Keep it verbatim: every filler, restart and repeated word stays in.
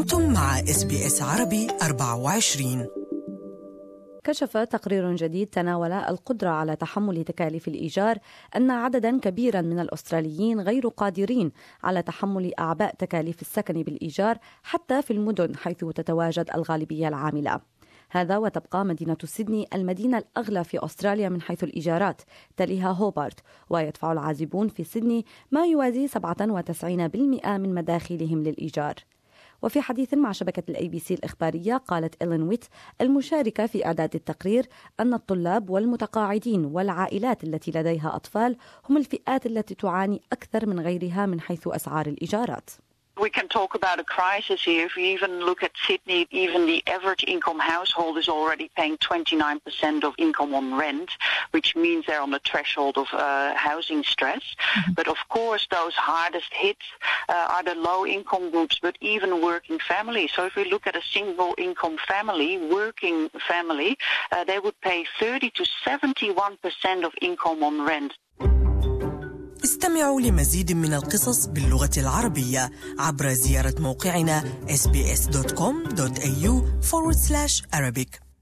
أنتم مع إس بي إس عربي أربعة وعشرين. كشف تقرير جديد تناول القدرة على تحمل تكاليف الإيجار أن عددا كبيرا من الأستراليين غير قادرين على تحمل أعباء تكاليف السكن بالإيجار حتى في المدن حيث تتواجد الغالبية العاملة. هذا وتبقى مدينة سيدني المدينة الأغلى في أستراليا من حيث الإيجارات، تليها هوبارت، ويدفع العازبون في سيدني ما يوازي سبعة وتسعين بالمئة من مداخلهم للإيجار. وفي حديث مع شبكة الأي بي سي الإخبارية قالت إيلين ويت المشاركة في إعداد التقرير أن الطلاب والمتقاعدين والعائلات التي لديها أطفال هم الفئات التي تعاني أكثر من غيرها من حيث أسعار الإيجارات. We can talk about a crisis here. If you even look at Sydney, even the average income household is already paying twenty-nine percent of income on rent, which means they're on the threshold of uh, housing stress. Mm-hmm. But of course, those hardest hits uh, are the low-income groups, but even working families. So if we look at a single-income family, working family, uh, they would pay thirty to seventy-one percent of income on rent. استمعوا لمزيد من القصص باللغة العربية عبر زيارة موقعنا إس بي إس دوت كوم دوت إيه يو forward slash Arabic.